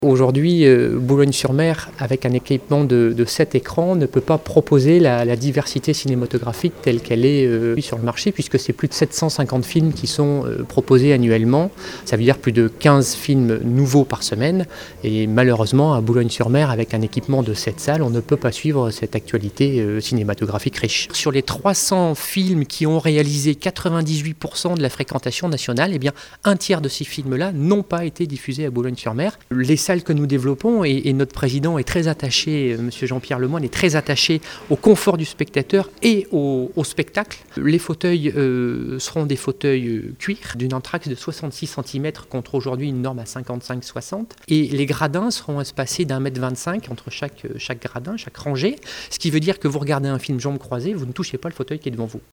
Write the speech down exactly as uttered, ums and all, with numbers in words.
Aujourd'hui, euh, Boulogne-sur-Mer, avec un équipement de, de sept écrans, ne peut pas proposer la, la diversité cinématographique telle qu'elle est euh, sur le marché, puisque c'est plus de sept cent cinquante films qui sont euh, proposés annuellement. Ça veut dire plus de quinze films nouveaux par semaine. Et malheureusement, à Boulogne-sur-Mer, avec un équipement de sept salles, on ne peut pas suivre cette actualité euh, cinématographique riche. Sur les trois cents films qui ont réalisé quatre-vingt-dix-huit pour cent de la fréquentation nationale, eh bien, un tiers de ces films-là n'ont pas été diffusés à Boulogne-sur-Mer. Les que nous développons et, et notre président est très attaché, M. Jean-Pierre Lemoyne est très attaché au confort du spectateur et au, au spectacle. Les fauteuils euh, seront des fauteuils euh, cuir d'une entraxe de soixante-six centimètres contre aujourd'hui une norme à cinquante-cinq soixante, et les gradins seront espacés d'un mètre vingt-cinq entre chaque, chaque gradin, chaque rangée, ce qui veut dire que vous regardez un film jambes croisées, vous ne touchez pas le fauteuil qui est devant vous.